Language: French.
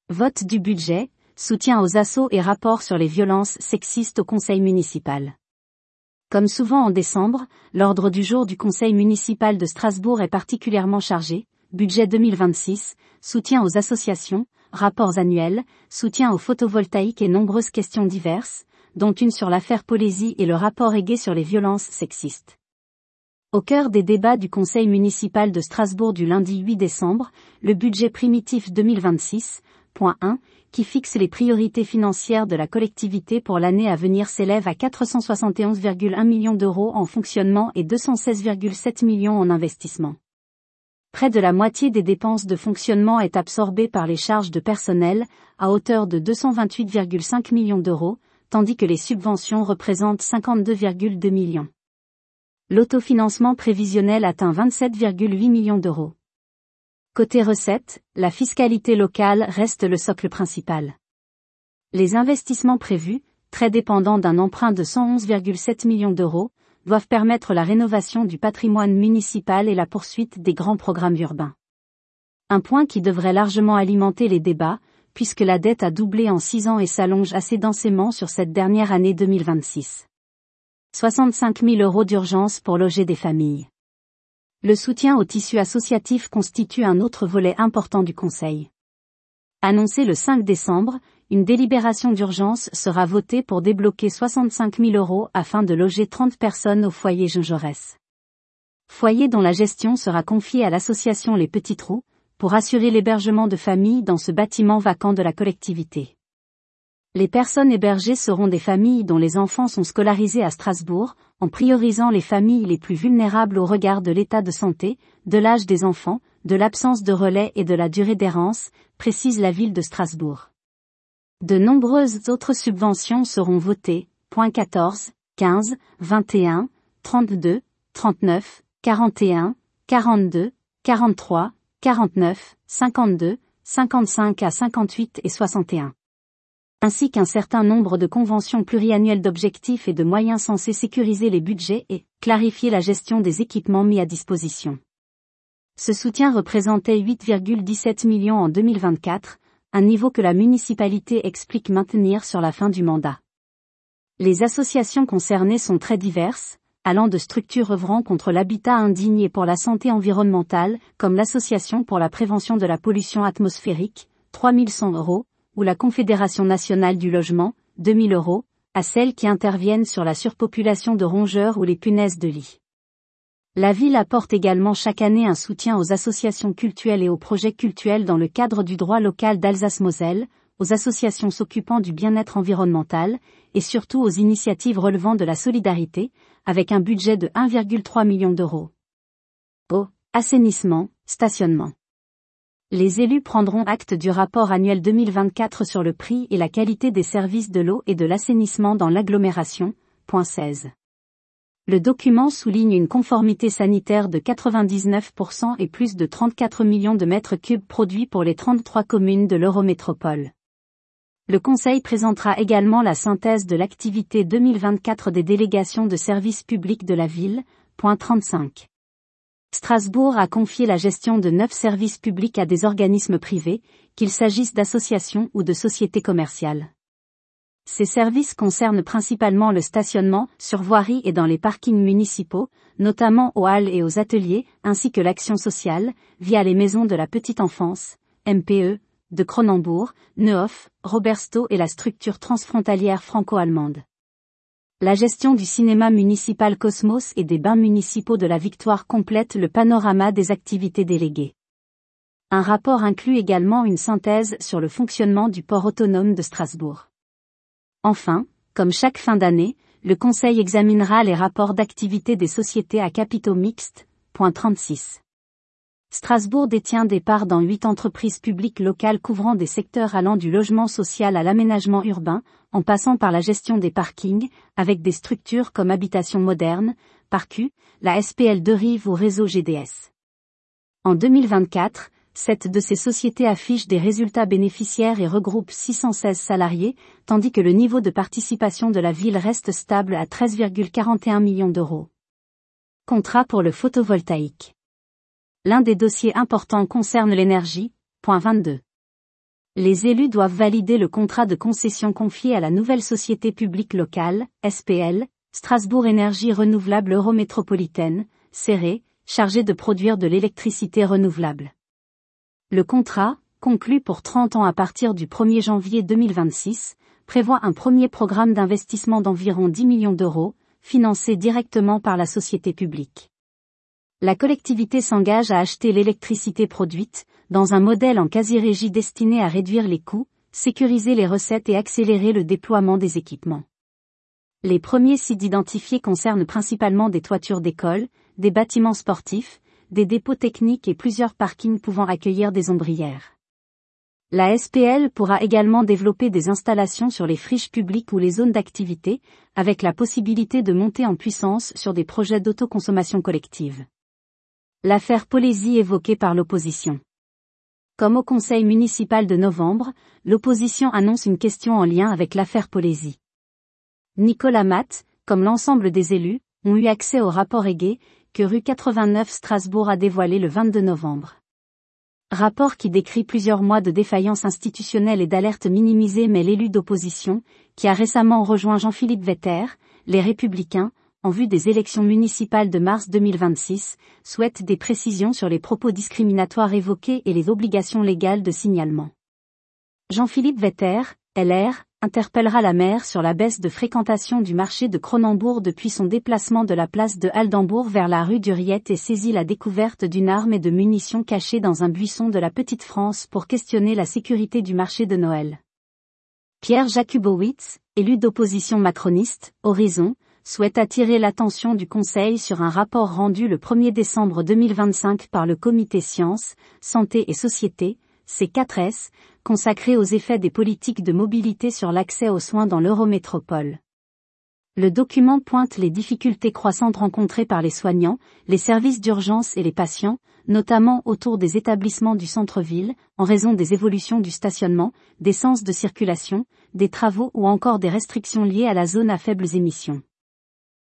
Vote du budget, soutien aux assos et rapport sur les violences sexistes au conseil municipal. Comme souvent en décembre, l'ordre du jour du conseil municipal de Strasbourg est particulièrement chargé, budget 2026, soutien aux associations, rapports annuels, soutien au photovoltaïque et nombreuses questions diverses, dont une sur l'affaire Polesi et le rapport Heger sur les violences sexistes. Au cœur des débats du conseil municipal de Strasbourg du lundi 8 décembre, le budget primitif 2026.1, qui fixe les priorités financières de la collectivité pour l'année à venir s'élève à 471,1 millions d'euros en fonctionnement et 216,7 millions en investissement. Près de la moitié des dépenses de fonctionnement est absorbée par les charges de personnel, à hauteur de 228,5 millions d'euros, tandis que les subventions représentent 52,2 millions. L'autofinancement prévisionnel atteint 27,8 millions d'euros. Côté recettes, la fiscalité locale reste le socle principal. Les investissements prévus, très dépendants d'un emprunt de 111,7 millions d'euros, doivent permettre la rénovation du patrimoine municipal et la poursuite des grands programmes urbains. Un point qui devrait largement alimenter les débats, puisque la dette a doublé en 6 ans et s'allonge assez densément sur cette dernière année 2026. 65 000 euros d'urgence pour loger des familles. Le soutien au tissu associatif constitue un autre volet important du Conseil. Annoncé le 5 décembre, une délibération d'urgence sera votée pour débloquer 65 000 euros afin de loger 30 personnes au foyer Jean Jaurès. Foyer dont la gestion sera confiée à l'association Les Petits Trous, pour assurer l'hébergement de familles dans ce bâtiment vacant de la collectivité. Les personnes hébergées seront des familles dont les enfants sont scolarisés à Strasbourg, en priorisant les familles les plus vulnérables au regard de l'état de santé, de l'âge des enfants, de l'absence de relais et de la durée d'errance, précise la ville de Strasbourg. De nombreuses autres subventions seront votées, 14, 15, 21, 32, 39, 41, 42, 43, 49, 52, 55 à 58 et 61. Ainsi qu'un certain nombre de conventions pluriannuelles d'objectifs et de moyens censés sécuriser les budgets et clarifier la gestion des équipements mis à disposition. Ce soutien représentait 8,17 millions en 2024, un niveau que la municipalité explique maintenir sur la fin du mandat. Les associations concernées sont très diverses, allant de structures œuvrant contre l'habitat indigne et pour la santé environnementale, comme l'Association pour la prévention de la pollution atmosphérique, 3 100 euros, ou la Confédération nationale du logement, 2 000 euros, à celles qui interviennent sur la surpopulation de rongeurs ou les punaises de lit. La ville apporte également chaque année un soutien aux associations cultuelles et aux projets cultuels dans le cadre du droit local d'Alsace-Moselle, aux associations s'occupant du bien-être environnemental, et surtout aux initiatives relevant de la solidarité, avec un budget de 1,3 million d'euros. Eau, assainissement, stationnement. Les élus prendront acte du rapport annuel 2024 sur le prix et la qualité des services de l'eau et de l'assainissement dans l'agglomération, point 16. Le document souligne une conformité sanitaire de 99% et plus de 34 millions de mètres cubes produits pour les 33 communes de l'Eurométropole. Le Conseil présentera également la synthèse de l'activité 2024 des délégations de services publics de la ville, point 35. Strasbourg a confié la gestion de 9 services publics à des organismes privés, qu'il s'agisse d'associations ou de sociétés commerciales. Ces services concernent principalement le stationnement, sur voirie et dans les parkings municipaux, notamment aux halles et aux ateliers, ainsi que l'action sociale, via les maisons de la petite enfance, MPE, de Cronenbourg, Neuhoff, Robersto et la structure transfrontalière franco-allemande. La gestion du cinéma municipal Cosmos et des bains municipaux de la Victoire complète le panorama des activités déléguées. Un rapport inclut également une synthèse sur le fonctionnement du port autonome de Strasbourg. Enfin, comme chaque fin d'année, le Conseil examinera les rapports d'activité des sociétés à capitaux mixtes, point 36. Strasbourg détient des parts dans 8 entreprises publiques locales couvrant des secteurs allant du logement social à l'aménagement urbain, en passant par la gestion des parkings, avec des structures comme Habitation Moderne, Parcu, la SPL de Rive ou Réseau GDS. En 2024, 7 de ces sociétés affichent des résultats bénéficiaires et regroupent 616 salariés, tandis que le niveau de participation de la ville reste stable à 13,41 millions d'euros. Contrat pour le photovoltaïque. L'un des dossiers importants concerne l'énergie, point 22. Les élus doivent valider le contrat de concession confié à la nouvelle société publique locale, SPL, Strasbourg Énergie Renouvelable Eurométropolitaine, CERE, chargée de produire de l'électricité renouvelable. Le contrat, conclu pour 30 ans à partir du 1er janvier 2026, prévoit un premier programme d'investissement d'environ 10 millions d'euros, financé directement par la société publique. La collectivité s'engage à acheter l'électricité produite, dans un modèle en quasi-régie destiné à réduire les coûts, sécuriser les recettes et accélérer le déploiement des équipements. Les premiers sites identifiés concernent principalement des toitures d'écoles, des bâtiments sportifs, des dépôts techniques et plusieurs parkings pouvant accueillir des ombrières. La SPL pourra également développer des installations sur les friches publiques ou les zones d'activité, avec la possibilité de monter en puissance sur des projets d'autoconsommation collective. L'affaire Polesi évoquée par l'opposition. Comme au conseil municipal de novembre, l'opposition annonce une question en lien avec l'affaire Polesi. Nicolas Matt, comme l'ensemble des élus, ont eu accès au rapport Heger, que rue 89 Strasbourg a dévoilé le 22 novembre. Rapport qui décrit plusieurs mois de défaillance institutionnelle et d'alerte minimisée mais l'élu d'opposition, qui a récemment rejoint Jean-Philippe Vetter, les Républicains, en vue des élections municipales de mars 2026, souhaite des précisions sur les propos discriminatoires évoqués et les obligations légales de signalement. Jean-Philippe Vetter, LR, interpellera la maire sur la baisse de fréquentation du marché de Cronenbourg depuis son déplacement de la place de Aldembourg vers la rue d'Uriette et saisit la découverte d'une arme et de munitions cachées dans un buisson de la Petite France pour questionner la sécurité du marché de Noël. Pierre Jakubowicz, élu d'opposition macroniste, Horizon, souhaite attirer l'attention du Conseil sur un rapport rendu le 1er décembre 2025 par le Comité Sciences, Santé et Société, C4S, consacré aux effets des politiques de mobilité sur l'accès aux soins dans l'Eurométropole. Le document pointe les difficultés croissantes rencontrées par les soignants, les services d'urgence et les patients, notamment autour des établissements du centre-ville, en raison des évolutions du stationnement, des sens de circulation, des travaux ou encore des restrictions liées à la zone à faibles émissions.